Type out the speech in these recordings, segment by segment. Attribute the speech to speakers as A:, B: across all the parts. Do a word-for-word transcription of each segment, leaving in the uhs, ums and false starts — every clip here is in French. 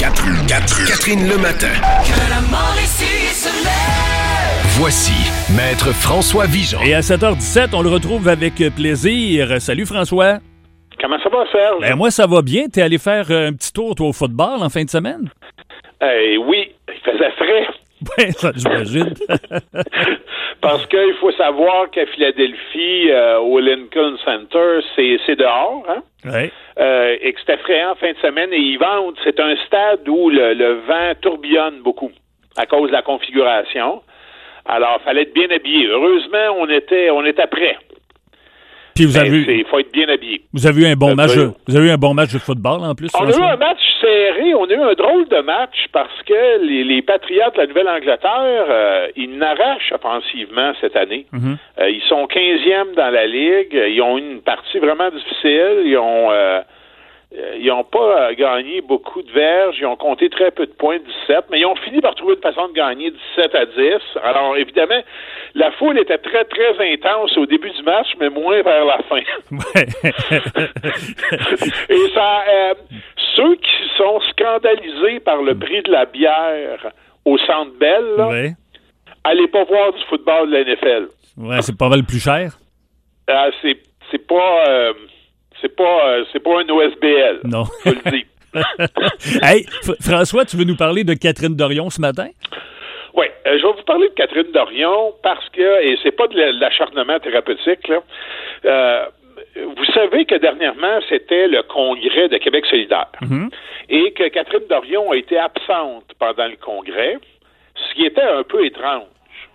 A: Catherine, Catherine, Catherine le matin.
B: Que la Mauricie se lève.
A: Voici Maître François Vigeant.
C: Et à sept heures dix-sept, on le retrouve avec plaisir. Salut François.
D: Comment ça va, Serge?
C: Ben moi, ça va bien. T'es allé faire un petit tour, toi, au football en fin de semaine?
D: Euh, oui, il faisait frais.
C: Oui, ça, j'imagine.
D: Parce qu'il faut savoir qu'à Philadelphie, euh, au Lincoln Center, c'est, c'est dehors, hein?
C: Oui.
D: Euh, et que c'était frais en fin de semaine. Et ils vendent, c'est un stade où le, le vent tourbillonne beaucoup à cause de la configuration. Alors, il fallait être bien habillé. Heureusement, on était, on était prêts.
C: Puis vous avez eu,
D: il faut être bien habillé.
C: Vous avez eu un bon
D: Ça
C: match.
D: veut...
C: De, vous avez eu un bon match de football en plus.
D: On
C: François?
D: a eu un match serré. On a eu un drôle de match parce que les, les Patriotes de la Nouvelle-Angleterre, euh, ils n'arrachent offensivement cette année.
C: Mm-hmm.
D: Euh, ils sont quinzième dans la ligue. Ils ont eu une partie vraiment difficile. Ils ont euh, ils n'ont pas gagné beaucoup de verges. Ils ont compté très peu de points, dix-sept, mais ils ont fini par trouver une façon de gagner dix-sept à dix. Alors, évidemment, la foule était très, très intense au début du match, mais moins vers la fin. Et ça, euh, ceux qui sont scandalisés par le prix de la bière au Centre Bell, là,
C: ouais.
D: allez pas voir du football de la N F L.
C: Ouais, c'est pas mal plus cher.
D: Euh, c'est, c'est pas... Euh, C'est pas, euh, c'est pas un O S B L.
C: Non.
D: Je le dis.
C: Hey, F- François, tu veux nous parler de Catherine Dorion ce matin?
D: Oui, euh, je vais vous parler de Catherine Dorion parce que, et c'est pas de l'acharnement thérapeutique, là. Euh, vous savez que dernièrement, c'était le congrès de Québec solidaire. Mm-hmm. Et que Catherine Dorion a été absente pendant le congrès, ce qui était un peu étrange.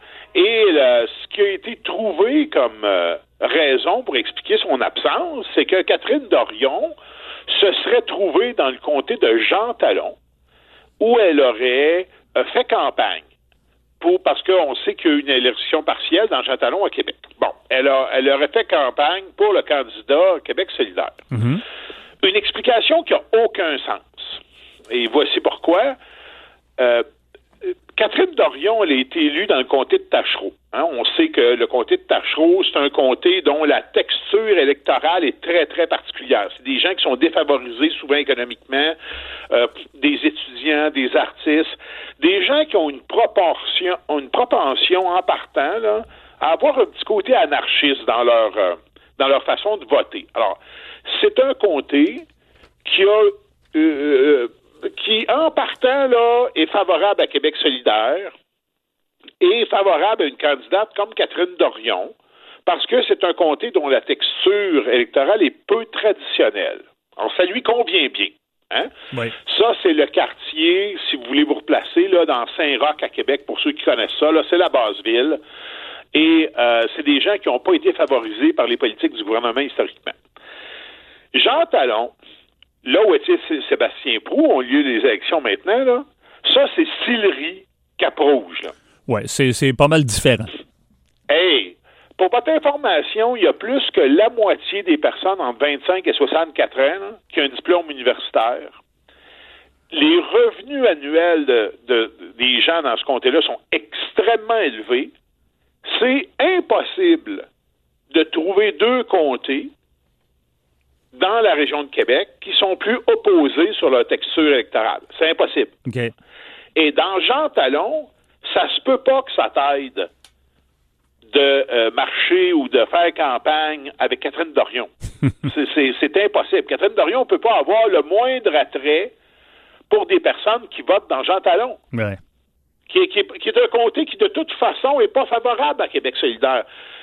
D: Et là, ce qui a été trouvé comme euh, raison pour expliquer son absence, c'est que Catherine Dorion se serait trouvée dans le comté de Jean Talon, où elle aurait euh, fait campagne, pour parce qu'on sait qu'il y a eu une élection partielle dans Jean Talon à Québec. Bon, elle, a, elle aurait fait campagne pour le candidat Québec solidaire. Mm-hmm. Une explication qui n'a aucun sens. Et voici pourquoi. Euh, Catherine Dorion, elle a été élue dans le comté de Tachereau. Hein, on sait que le comté de Tachereau, c'est un comté dont la texture électorale est très, très particulière. C'est des gens qui sont défavorisés souvent économiquement, euh, des étudiants, des artistes, des gens qui ont une proportion, une propension en partant là, à avoir un petit côté anarchiste dans leur, euh, dans leur façon de voter. Alors, c'est un comté qui a... Euh, qui, en partant, là, est favorable à Québec solidaire et est favorable à une candidate comme Catherine Dorion, parce que c'est un comté dont la texture électorale est peu traditionnelle. Alors, ça lui convient bien. Hein? Oui. Ça, c'est le quartier, si vous voulez vous replacer, là, dans Saint-Roch à Québec, pour ceux qui connaissent ça, là, c'est la Basse-Ville. Et euh, c'est des gens qui n'ont pas été favorisés par les politiques du gouvernement historiquement. Jean Talon, là où était Sébastien Proulx, ont lieu les élections maintenant, là, ça, c'est Sillery, Cap-Rouge.
C: Oui, c'est, c'est pas mal différent.
D: Hey, pour votre information, il y a plus que la moitié des personnes entre vingt-cinq et soixante-quatre ans là, qui ont un diplôme universitaire. Les revenus annuels de, de, des gens dans ce comté-là sont extrêmement élevés. C'est impossible de trouver deux comtés dans la région de Québec qui sont plus opposés sur leur texture électorale. C'est impossible.
C: Okay.
D: Et dans Jean Talon, ça se peut pas que ça t'aide de euh, marcher ou de faire campagne avec Catherine Dorion. c'est, c'est, c'est impossible. Catherine Dorion ne peut pas avoir le moindre attrait pour des personnes qui votent dans Jean Talon.
C: Ouais.
D: Qui, est, qui, est, qui est un comté qui, de toute façon, n'est pas favorable à Québec solidaire.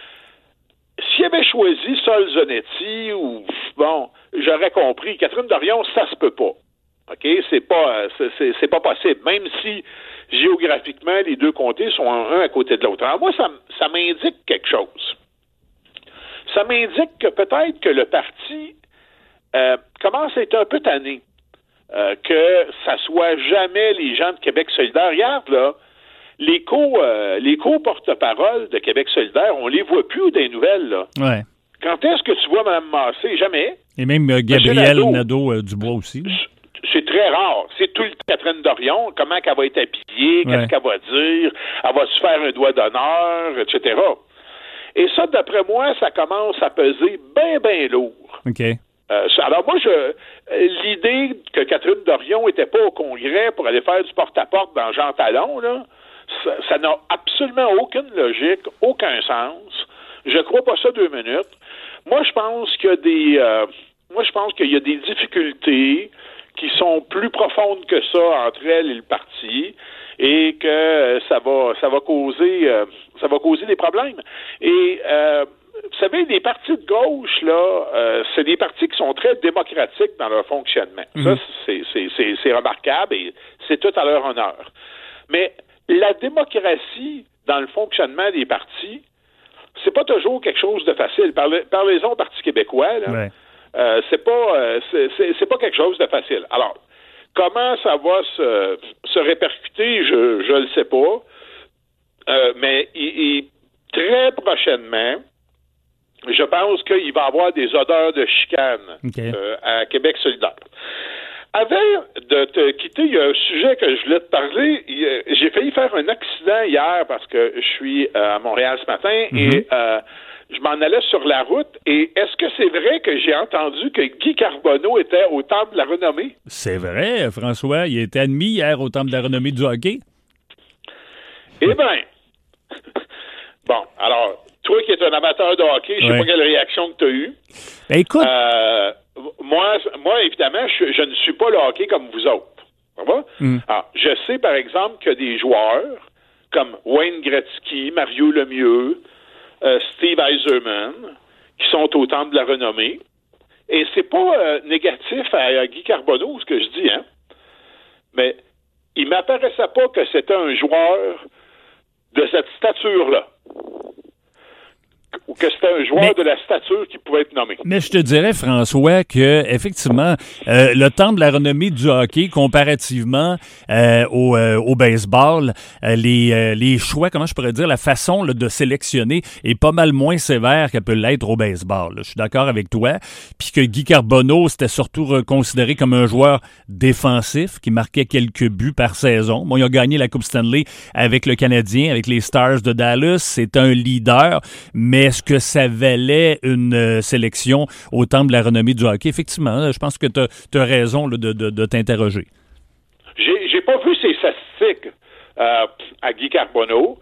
D: S'il avait choisi Sol Zanetti ou bon, j'aurais compris. Catherine Dorion, ça se peut pas. OK? C'est pas c'est, c'est, c'est pas possible. Même si géographiquement, les deux comtés sont un à côté de l'autre. Alors moi, ça, ça m'indique quelque chose. Ça m'indique que peut-être que le parti euh, commence à être un peu tanné. Euh, que ça soit jamais les gens de Québec solidaire. Regarde, là, les co euh, les co-porte-parole de Québec solidaire, on les voit plus dans les nouvelles, là.
C: Ouais.
D: Quand est-ce que tu vois Mme Massé? Jamais.
C: Et même euh, Gabriel Nadeau-Dubois euh, aussi. Là.
D: C'est très rare. C'est tout le Catherine Dorion, comment qu'elle va être habillée, qu'est-ce ouais. qu'elle va dire, elle va se faire un doigt d'honneur, et cetera. Et ça, d'après moi, ça commence à peser bien, bien lourd.
C: OK.
D: Euh, alors moi, je l'idée que Catherine Dorion n'était pas au Congrès pour aller faire du porte-à-porte dans Jean Talon, là, ça, ça n'a absolument aucune logique, aucun sens. Je crois pas ça deux minutes. Moi, je pense qu'il y a des euh, moi je pense qu'il y a des difficultés qui sont plus profondes que ça entre elle et le parti, et que euh, ça va ça va causer euh, ça va causer des problèmes. Et euh, vous savez, les partis de gauche, là, euh, c'est des partis qui sont très démocratiques dans leur fonctionnement. Mmh. Ça, c'est, c'est, c'est, c'est remarquable et c'est tout à leur honneur. Mais la démocratie dans le fonctionnement des partis, c'est pas toujours quelque chose de facile. Parle, parlez-en au Parti québécois, là. Ouais. Euh, c'est pas euh, c'est, c'est, c'est pas quelque chose de facile. Alors, comment ça va se, se répercuter, je je le sais pas. Euh, mais il, il, très prochainement, je pense qu'il va y avoir des odeurs de chicane okay. euh, à Québec solidaire. Avant de te quitter, il y a un sujet que je voulais te parler. J'ai failli faire un accident hier parce que je suis à Montréal ce matin mm-hmm. et euh, je m'en allais sur la route. Et est-ce que c'est vrai que j'ai entendu que Guy Carbonneau était au Temple de la Renommée?
C: C'est vrai, François. Il a été admis hier au Temple de la Renommée du hockey.
D: Eh bien, bon, alors, toi qui es un amateur de hockey, je ne sais ouais. pas quelle réaction que tu as eue.
C: Ben, écoute...
D: Euh, moi, moi, évidemment, je, je ne suis pas le hockey comme vous autres. Ça va? Mm. Alors, je sais, par exemple, que des joueurs comme Wayne Gretzky, Mario Lemieux, euh, Steve Yzerman, qui sont au Temple de la Renommée. Et c'est pas euh, négatif à, à Guy Carbonneau, ce que je dis, hein. Mais il m'apparaissait pas que c'était un joueur de cette stature-là. Ou que c'était un joueur mais, de la stature qui pouvait être nommé.
C: Mais je te dirais, François, que effectivement, euh, le Temple de la Renommée du hockey, comparativement euh, au, euh, au baseball, euh, les, euh, les choix, comment je pourrais dire, la façon là, de sélectionner est pas mal moins sévère qu'elle peut l'être au baseball. Là. Je suis d'accord avec toi. Puis que Guy Carbonneau, c'était surtout considéré comme un joueur défensif qui marquait quelques buts par saison. Bon, il a gagné la Coupe Stanley avec le Canadien, avec les Stars de Dallas. C'est un leader, mais est-ce que ça valait une euh, sélection au Temple de la Renommée du hockey? Effectivement, là, je pense que tu as raison là, de, de, de t'interroger.
D: J'ai, j'ai pas vu ses statistiques euh, à Guy Carbonneau,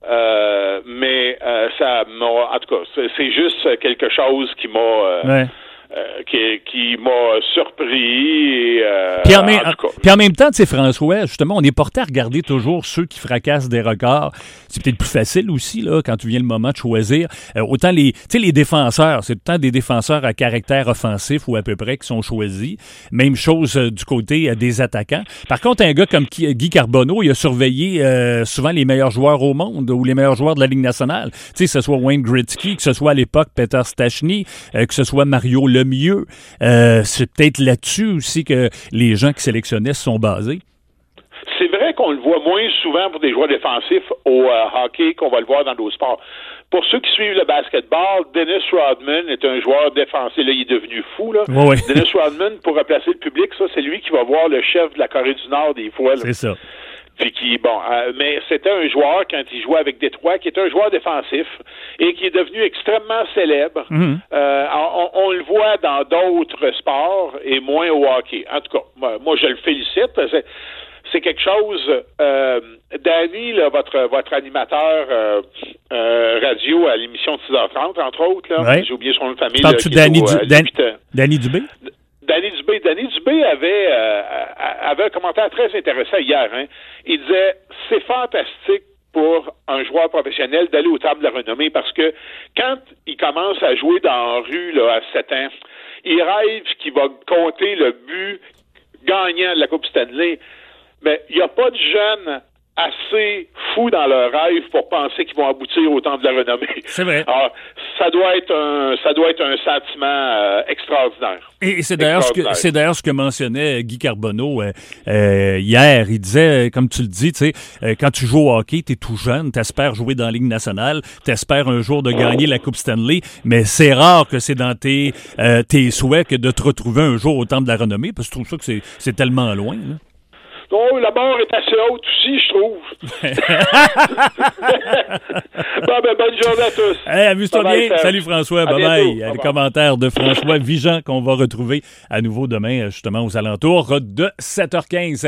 D: euh, mais euh, ça m'a... En tout cas, c'est, c'est juste quelque chose qui m'a... Euh, ouais. Euh, qui, qui m'a surpris. Et, euh,
C: puis, en même, en puis en même temps, tu sais, François, justement, on est porté à regarder toujours ceux qui fracassent des records. C'est peut-être plus facile aussi, là, quand tu viens le moment de choisir. Euh, autant les, tu sais, les défenseurs, c'est tout le temps des défenseurs à caractère offensif ou à peu près qui sont choisis. Même chose euh, du côté euh, des attaquants. Par contre, un gars comme Guy Carbonneau, il a surveillé euh, souvent les meilleurs joueurs au monde ou les meilleurs joueurs de la Ligue nationale. Tu sais, que ce soit Wayne Gretzky, que ce soit à l'époque Peter Stastny, euh, que ce soit Mario Le mieux. Euh, c'est peut-être là-dessus aussi que les gens qui sélectionnaient se sont basés.
D: C'est vrai qu'on le voit moins souvent pour des joueurs défensifs au euh, hockey qu'on va le voir dans d'autres sports. Pour ceux qui suivent le basketball, Dennis Rodman est un joueur défensif. Là, il est devenu fou. Là.
C: Oui.
D: Dennis Rodman, pour replacer le public, ça, c'est lui qui va voir le chef de la Corée du Nord des fois. Là.
C: C'est ça.
D: Puis qui, bon, euh, mais c'était un joueur, quand il jouait avec Détroit, qui était un joueur défensif et qui est devenu extrêmement célèbre. Mm-hmm. Euh, on, on le voit dans d'autres sports et moins au hockey. En tout cas, moi, moi je le félicite. C'est, c'est quelque chose... Euh, Danny, là, votre, votre animateur euh, euh, radio à l'émission de six heures trente, entre autres, là, ouais. J'ai oublié son nom de famille.
C: Parles-tu de Danny, du, Dan, Danny Dubé?
D: Danny Dubé. Danny Dubé avait, euh, avait un commentaire très intéressant hier. Hein. Il disait, c'est fantastique pour un joueur professionnel d'aller au Temple de la Renommée parce que quand il commence à jouer dans la rue là, à sept ans, il rêve qu'il va compter le but gagnant de la Coupe Stanley. Mais il n'y a pas de jeunes assez fous dans leur rêve pour penser qu'ils vont aboutir au Temple de la Renommée.
C: C'est vrai.
D: Alors, ça doit être un, ça doit être un sentiment euh, extraordinaire.
C: Et c'est d'ailleurs, ce que, c'est d'ailleurs ce que mentionnait Guy Carbonneau euh, euh, hier. Il disait, comme tu le dis, tu sais, euh, quand tu joues au hockey, t'es tout jeune, t'espères jouer dans la Ligue nationale, t'espères un jour de gagner la Coupe Stanley, mais c'est rare que c'est dans tes, euh, tes souhaits que de te retrouver un jour au Temple de la Renommée, parce que je trouve ça que c'est, c'est tellement loin, là.
D: Oh, la barre est assez haute aussi, je trouve. Bon, ben, bonne journée à tous.
C: Hey, amuse-toi
D: Bye-bye,
C: bien.
D: Serge.
C: Salut François.
D: À
C: Bye-bye.
D: bientôt.
C: Les
D: Bye-bye.
C: commentaires de François Vigeant qu'on va retrouver à nouveau demain, justement, aux alentours de sept heures quinze.